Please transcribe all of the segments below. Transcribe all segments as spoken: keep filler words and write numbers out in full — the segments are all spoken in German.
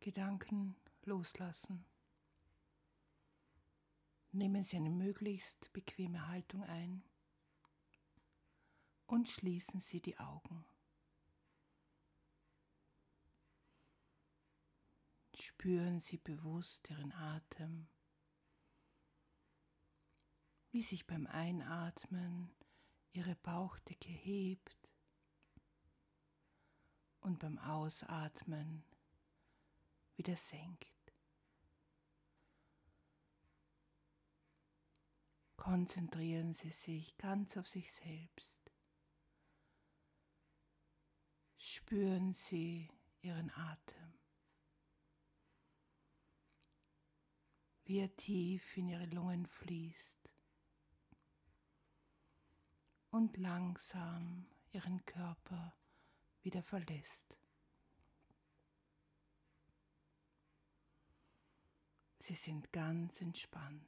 Gedanken loslassen. Nehmen Sie eine möglichst bequeme Haltung ein und schließen Sie die Augen. Spüren Sie bewusst Ihren Atem, wie sich beim Einatmen Ihre Bauchdecke hebt und beim Ausatmen wieder senkt. Konzentrieren Sie sich ganz auf sich selbst. Spüren Sie Ihren Atem, wie er tief in Ihre Lungen fließt und langsam Ihren Körper wieder verlässt. Sie sind ganz entspannt.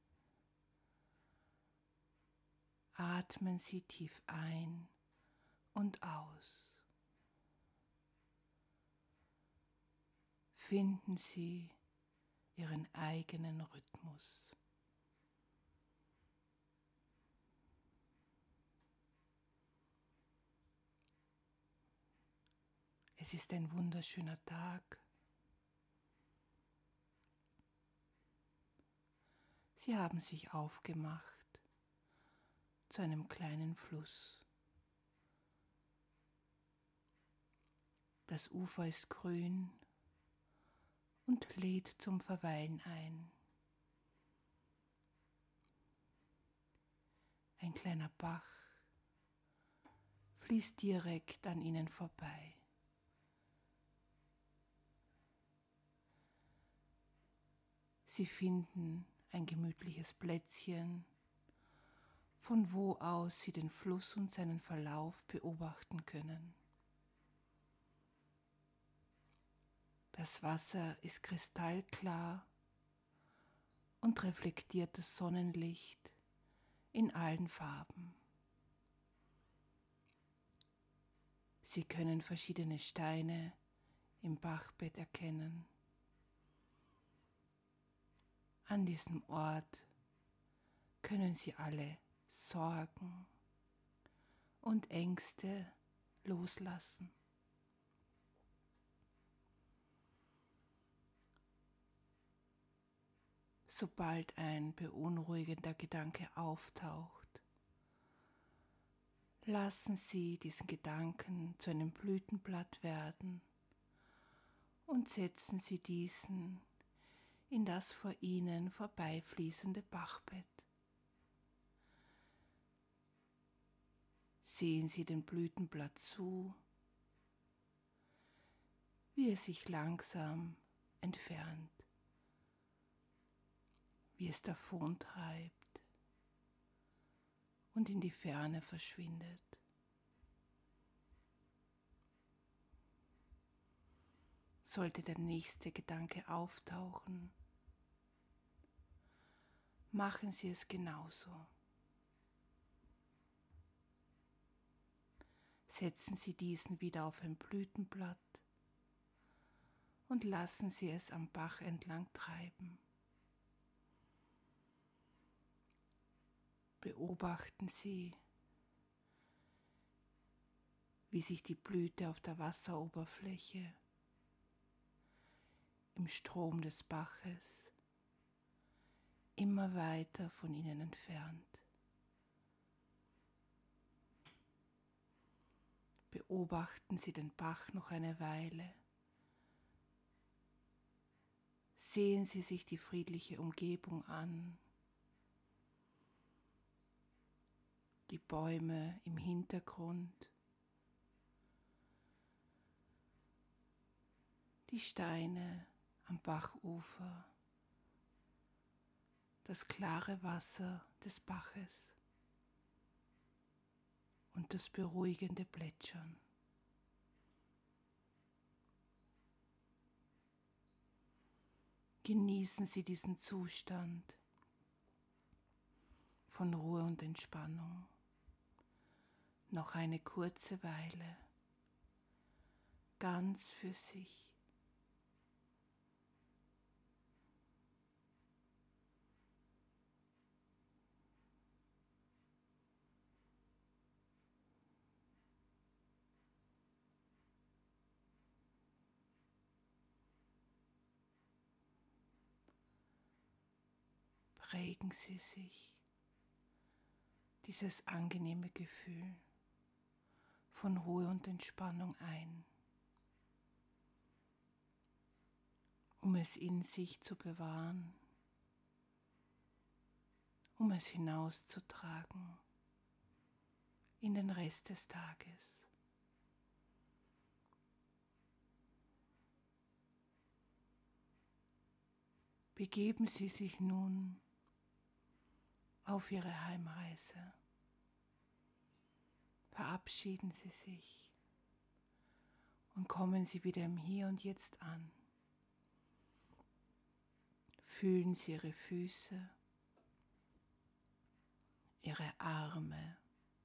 Atmen Sie tief ein und aus. Finden Sie Ihren eigenen Rhythmus. Es ist ein wunderschöner Tag. Sie haben sich aufgemacht zu einem kleinen Fluss. Das Ufer ist grün und lädt zum Verweilen ein. Ein kleiner Bach fließt direkt an ihnen vorbei. Sie finden ein gemütliches Plätzchen, von wo aus Sie den Fluss und seinen Verlauf beobachten können. Das Wasser ist kristallklar und reflektiert das Sonnenlicht in allen Farben. Sie können verschiedene Steine im Bachbett erkennen. An diesem Ort können Sie alle Sorgen und Ängste loslassen. Sobald ein beunruhigender Gedanke auftaucht, lassen Sie diesen Gedanken zu einem Blütenblatt werden und setzen Sie diesen in das vor Ihnen vorbeifließende Bachbett. Sehen Sie dem Blütenblatt zu, wie es sich langsam entfernt, wie es davontreibt und in die Ferne verschwindet. Sollte der nächste Gedanke auftauchen, machen Sie es genauso. Setzen Sie diesen wieder auf ein Blütenblatt und lassen Sie es am Bach entlang treiben. Beobachten Sie, wie sich die Blüte auf der Wasseroberfläche im Strom des Baches immer weiter von Ihnen entfernt. Beobachten Sie den Bach noch eine Weile. Sehen Sie sich die friedliche Umgebung an. Die Bäume im Hintergrund. Die Steine am Bachufer. Das klare Wasser des Baches. Und das beruhigende Plätschern. Genießen Sie diesen Zustand von Ruhe und Entspannung noch eine kurze Weile ganz für sich. Prägen Sie sich dieses angenehme Gefühl von Ruhe und Entspannung ein, um es in sich zu bewahren, um es hinauszutragen in den Rest des Tages. Begeben Sie sich nun auf Ihre Heimreise. Verabschieden Sie sich und kommen Sie wieder im Hier und Jetzt an. Fühlen Sie Ihre Füße, Ihre Arme.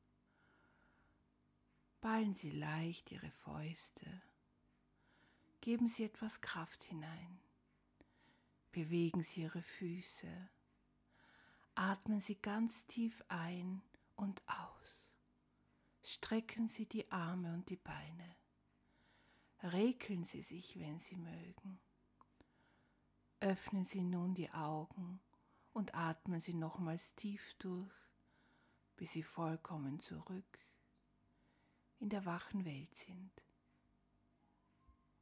Ballen Sie leicht Ihre Fäuste. Geben Sie etwas Kraft hinein. Bewegen Sie Ihre Füße. Atmen Sie ganz tief ein und aus. Strecken Sie die Arme und die Beine. Rekeln Sie sich, wenn Sie mögen. Öffnen Sie nun die Augen und atmen Sie nochmals tief durch, bis Sie vollkommen zurück in der wachen Welt sind.